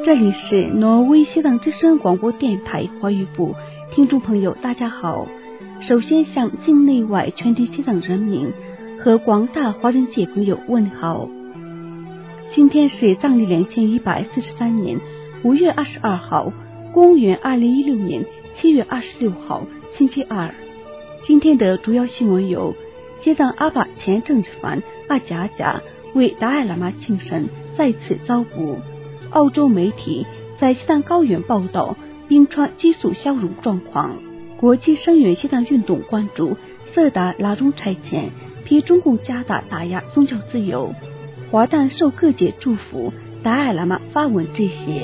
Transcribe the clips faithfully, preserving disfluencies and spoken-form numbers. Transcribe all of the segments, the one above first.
这里是挪威西藏之声广播电台华语部，听众朋友大家好。首先向境内外全体西藏人民和广大华人界朋友问好。今天是藏历两千一百四十三年五月二十二号，公元二零一六年七月二十六号，星期二。今天的主要新闻有：西藏阿坝前政治犯阿贾贾为达赖喇嘛庆生再次遭捕。澳洲媒体在西藏高原报道冰川急速消融状况。国际声援西藏运动关注色达拉中拆迁，批中共加大打压宗教自由。华诞受各界祝福，达赖喇嘛发文这些。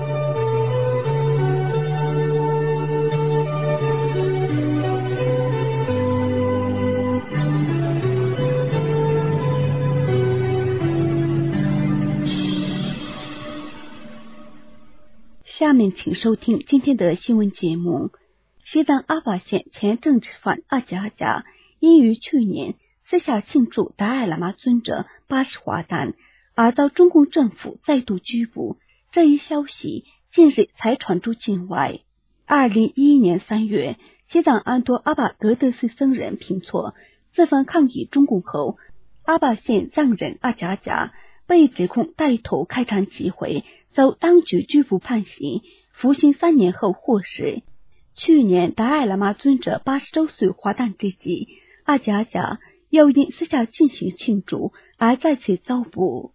下面请收听今天的新闻节目。西藏阿坝县前政治犯阿贾贾因于去年私下庆祝达赖喇嘛尊者八十华诞而遭中共政府再度拘捕，这一消息近日才传出境外。二零一一年三月，西藏安多阿坝格德寺僧人平措自焚抗议中共后，阿坝县藏人阿贾贾被指控带头开展集会，遭当局拘捕判刑，服刑三年后获释。去年达赖喇嘛尊者八十周岁华诞之际，阿贾贾又因私下进行庆祝而再次遭捕。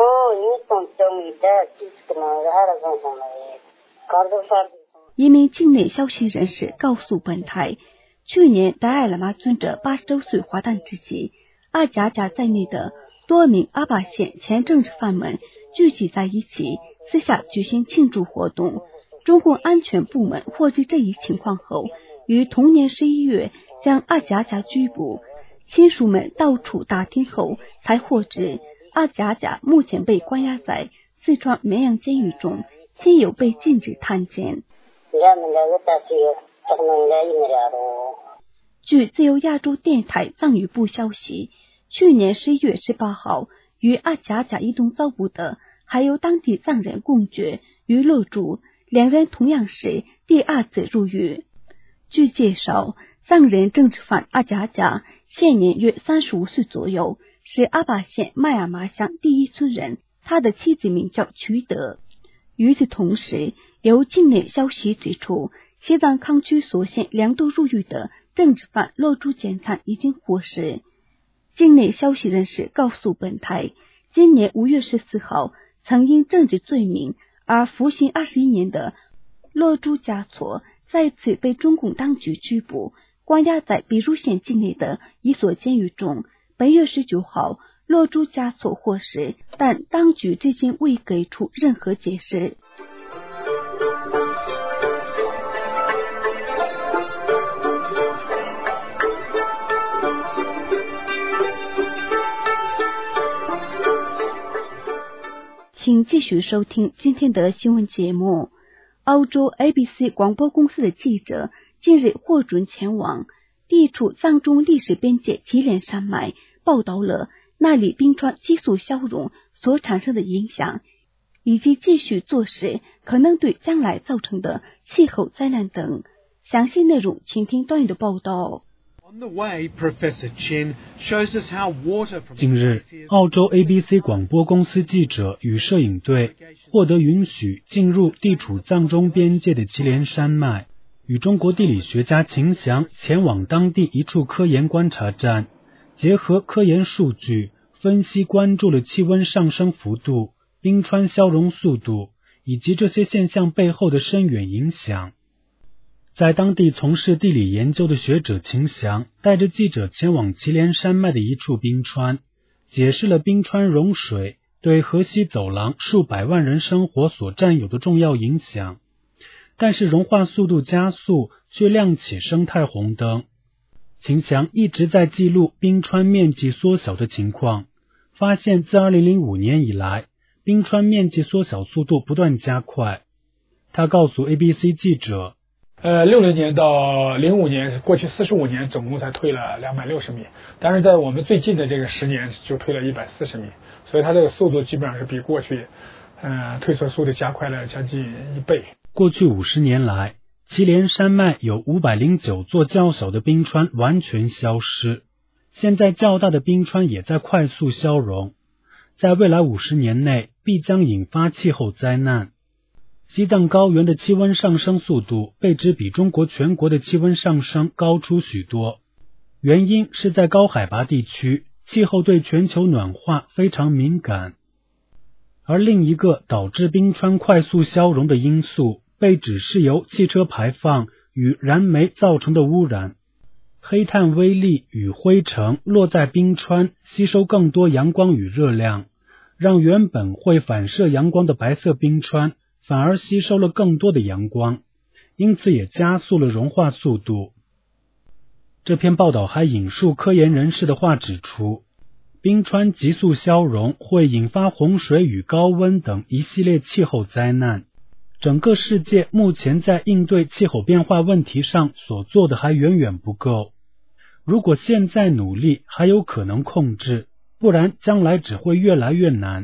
一名境内消息人士告诉本台，去年达赖喇嘛尊者八十周岁华诞之际，阿贾贾在内的多名阿坝县前政治犯们聚集在一起，私下举行庆祝活动。中共安全部门获知这一情况后，于同年十一月将阿贾贾拘捕，亲属们到处打听后才获知，阿贾贾目前被关押在四川绵阳监狱中，亲友被禁止探监。据自由亚洲电台藏语部消息，去年十一月十八号，与阿贾贾一同遭捕的还有当地藏人贡觉与乐珠，两人同样是第二次入狱。据介绍，藏人政治犯阿贾贾现年约三十五岁左右，是阿坝县麦尔麻乡第一村人，他的妻子名叫瞿德。与此同时，有境内消息指出，西藏康区所县两度入狱的政治犯乐珠简灿已经获释。境内消息人士告诉本台，今年五月十四号，曾因政治罪名而服刑二十一年的乐珠嘉措再次被中共当局拘捕，关押在比如县境内的一所监狱中。本月十九号，乐珠嘉措获释，但当局至今未给出任何解释。请继续收听今天的新闻节目。澳洲 A B C 广播公司的记者近日获准前往地处藏中历史边界祁连山脉，报道了那里冰川急速消融所产生的影响，以及继续做事可能对将来造成的气候灾难等。详细内容请听段语的报道。 近日，澳洲 A B C 广播公司记者与摄影队获得允许进入地处藏中边界的祁连山脉，与中国地理学家秦翔前往当地一处科研观察站，结合科研数据分析关注了气温上升幅度、冰川消融速度以及这些现象背后的深远影响。在当地从事地理研究的学者秦翔带着记者前往祁连山脉的一处冰川，解释了冰川融水对河西走廊数百万人生活所占有的重要影响，但是融化速度加速却亮起生态红灯。秦翔一直在记录冰川面积缩小的情况，发现自二零零五年以来，冰川面积缩小速度不断加快。他告诉 A B C 记者， 呃，六零年到零五年，过去四十五年总共才退了两百六十米，但是在我们最近的这个十年就退了一百四十米，所以它这个速度基本上是比过去呃，褪色速度加快了将近一倍。 过去五十年来，祁连山脉有五百零九座较小的冰川完全消失，现在较大的冰川也在快速消融，在未来五十年内必将引发气候灾难。西藏高原的气温上升速度被指比中国全国的气温上升高出许多，原因是在高海拔地区，气候对全球暖化非常敏感。而另一个导致冰川快速消融的因素被指是由汽车排放与燃煤造成的污染。黑碳微粒与灰尘落在冰川，吸收更多阳光与热量，让原本会反射阳光的白色冰川反而吸收了更多的阳光，因此也加速了融化速度。这篇报道还引述科研人士的话指出，冰川急速消融会引发洪水与高温等一系列气候灾难。整个世界目前在应对气候变化问题上所做的还远远不够。如果现在努力，还有可能控制，不然将来只会越来越难。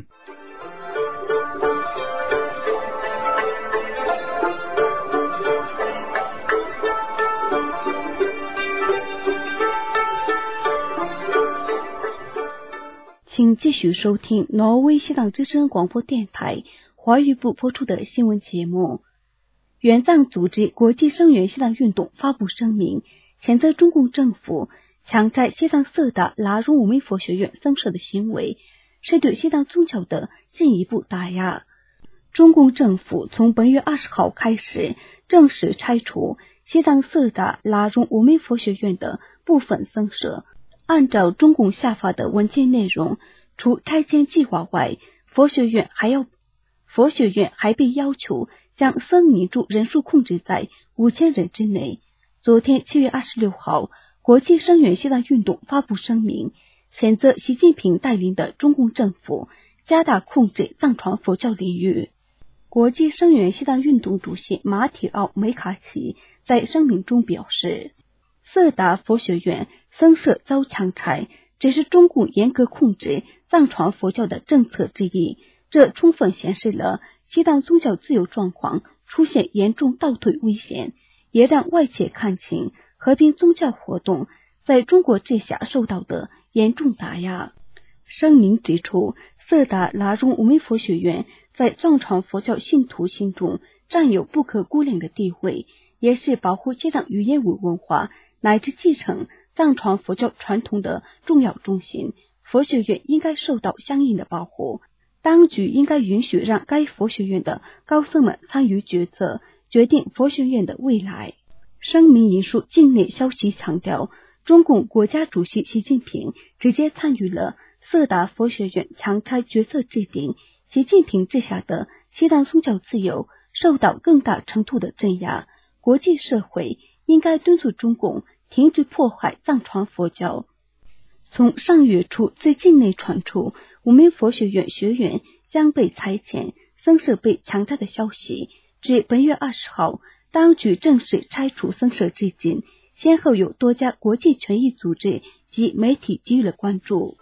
请继续收听挪威西藏之声广播电台华语部播出的新闻节目。援藏组织国际声援西藏运动发布声明，谴责中共政府强摘西藏色达拉荣五枚佛学院僧舍的行为，是对西藏宗教的进一步打压。中共政府从本月二十号开始正式拆除西藏色达拉荣五枚佛学院的部分僧舍。按照中共下发的文件内容，除拆迁计划外，佛学院还要佛学院还被要求将僧尼住人数控制在五千人之内。昨天七月二十六号，国际声援西藏运动发布声明，谴责习近平带领的中共政府加大控制藏传佛教领域。国际声援西藏运动主席马提奥梅卡奇在声明中表示，色达佛学院僧舍遭强拆，只是中共严格控制藏传佛教的政策之一，这充分显示了西藏宗教自由状况出现严重倒退危险，也让外界看清和平宗教活动在中国治下受到的严重打压。声明指出，色达拉荣五枚佛学院在藏传佛教信徒心中占有不可估量的地位，也是保护西藏语言与文化乃至继承藏传佛教传统的重要中心。佛学院应该受到相应的保护，当局应该允许让该佛学院的高僧们参与决策，决定佛学院的未来。声明引述境内消息强调，中共国家主席习近平直接参与了色达佛学院强拆决策制定，习近平治下的西藏宗教自由受到更大程度的镇压。国际社会应该敦促中共停止迫害藏传佛教。从上月初自境内传出五枚佛学院学员将被裁减、僧舍被强摘的消息，至本月二十号，当局正式拆除僧舍至今，先后有多家国际权益组织及媒体给予了关注。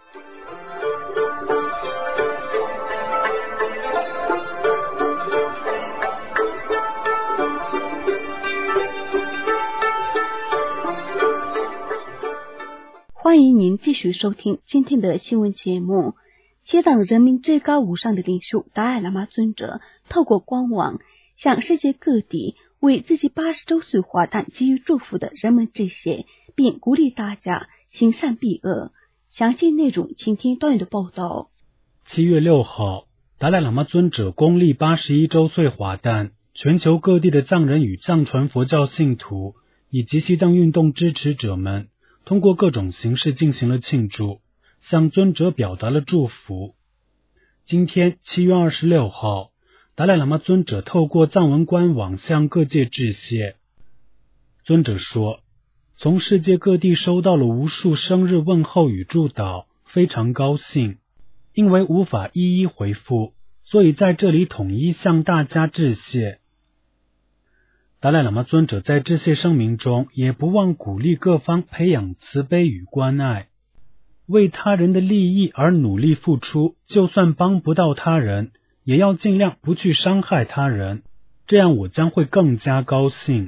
欢迎您继续收听今天的新闻节目。西藏人民至高无上的领袖达赖喇嘛尊者透过官网向世界各地为自己八十周岁华诞给予祝福的人们致谢，并鼓励大家行善避恶。详细内容请听段远的报道。 七月六号，达赖喇嘛尊者公历八十一周岁华诞，全球各地的藏人与藏传佛教信徒以及西藏运动支持者们通过各种形式进行了庆祝，向尊者表达了祝福。今天七月二十六号，达赖喇嘛尊者透过藏文官网向各界致谢。尊者说，从世界各地收到了无数生日问候与祝祷，非常高兴。因为无法一一回复，所以在这里统一向大家致谢。达赖喇嘛尊者在致谢声明中也不忘鼓励各方培养慈悲与关爱，为他人的利益而努力付出，就算帮不到他人， 也要尽量不去伤害他人，这样我将会更加高兴。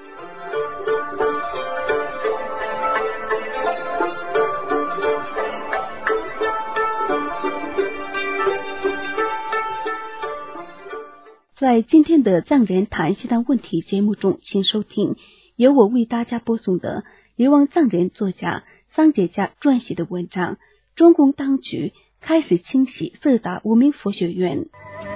在今天的藏人谈西藏问题节目中，请收听由我为大家播送的流亡藏人作家桑杰家撰写的文章：中共当局开始清洗色达无名佛学院。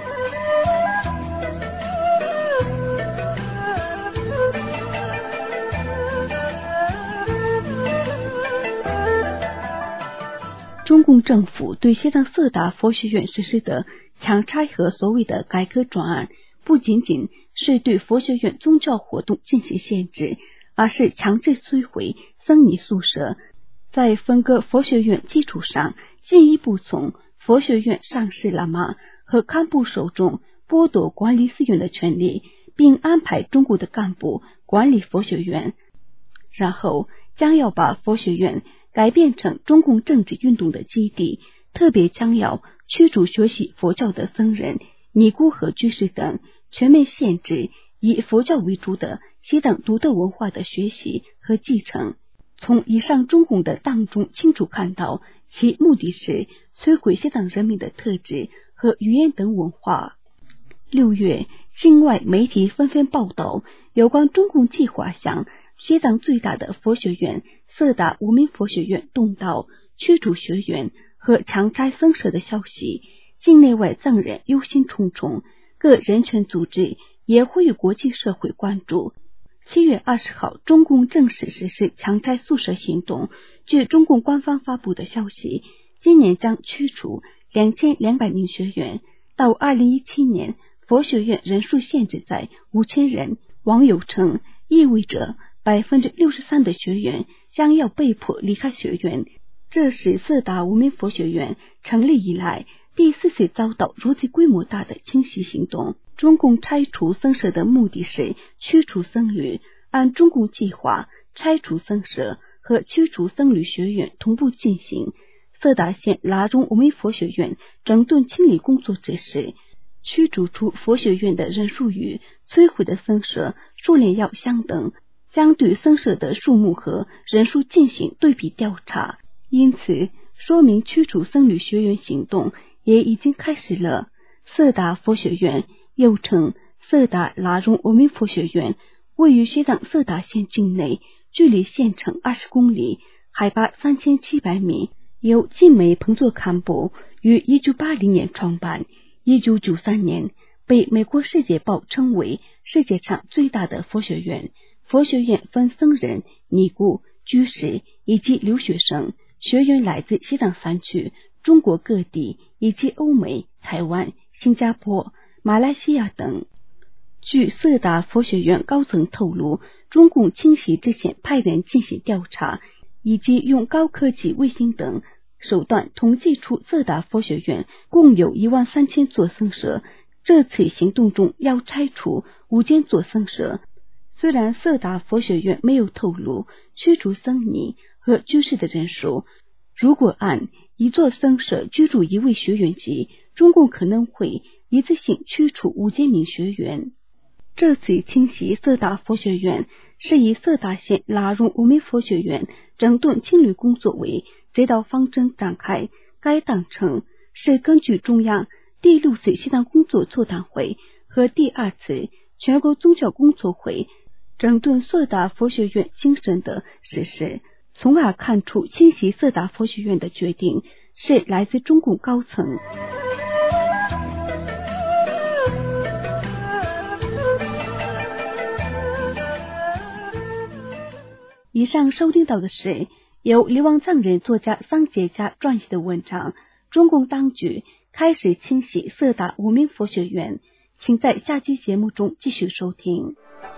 中共政府对西藏色达佛学院实施的强拆和所谓的改革专案，不仅仅是对佛学院宗教活动进行限制，而是强制摧毁僧尼宿舍，在分割佛学院基础上，进一步从佛学院上师喇嘛和堪布手中剥夺管理寺院的权利，并安排中国的干部管理佛学院，然后将要把佛学院改变成中共政治运动的基地，特别将要驱逐学习佛教的僧人、尼姑和居士等，全面限制以佛教为主的西藏独特文化的学习和继承。从以上中共的当中清楚看到，其目的是摧毁西藏人民的特质和语言等文化。六月，境外媒体纷纷报道有关中共计划向西藏最大的佛学院色达无名佛学院动刀，驱逐学员和强拆僧舍的消息，境内外藏人忧心忡忡，各人权组织也呼吁国际社会关注。七月二十号，中共正式实施强拆宿舍行动。据中共官方发布的消息，今年将驱除两千两百名学员，到二零一七年，佛学院人数限制在五千人。网友称，意味着百分之六十三的学员将要被迫离开学院。这是色达无名佛学院成立以来第四次遭到如此规模大的清洗行动。中共拆除僧舍的目的是驱除僧侣，按中共计划，拆除僧舍和驱除僧侣学院同步进行。色达县拉中无名佛学院整顿清理工作指示，驱逐出佛学院的人数与摧毁的僧舍数量要相等，将对僧舍的数目和人数进行对比调查，因此说明驱除僧侣学员行动也已经开始了。色达佛学院又称色达拉中无名佛学院，位于西藏色达县境内，距离县城二十公里，海拔三千七百米，由晋美彭作堪布于一九八零年创办，一九九三年被美国世界报称为世界上最大的佛学院。佛学院分僧人、尼姑、居士以及留学生，学员来自西藏山区、中国各地以及欧美、台湾、新加坡、马来西亚等。据色达佛学院高层透露，中共清洗之前派人进行调查，以及用高科技卫星等手段统计出色达佛学院共有一万三千座僧舍。这次行动中要拆除五千座僧舍。虽然色达佛学院没有透露驱除僧尼和居士的人数，如果按一座僧舍居住一位学员计，中共可能会一次性驱除五千名学员。这次清洗色达佛学院是以色达县拉荣无名佛学院整顿清理工作为指导方针展开。该党称是根据中央第六次西藏工作座谈会和第二次全国宗教工作会整顿色达佛学院精神的实施，从而看出清洗色达佛学院的决定是来自中共高层。以上收听到的是由流亡藏人作家桑杰家撰写的文章《中共当局开始清洗色达无名佛学院》，请在下期节目中继续收听。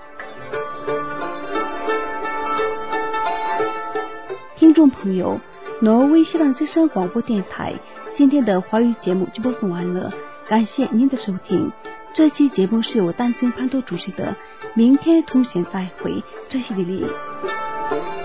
听众朋友，挪威西藏之声广播电台今天的华语节目就播送完了，感谢您的收听。这期节目是由丹增潘多主持的，明天同学再会，这是李丽。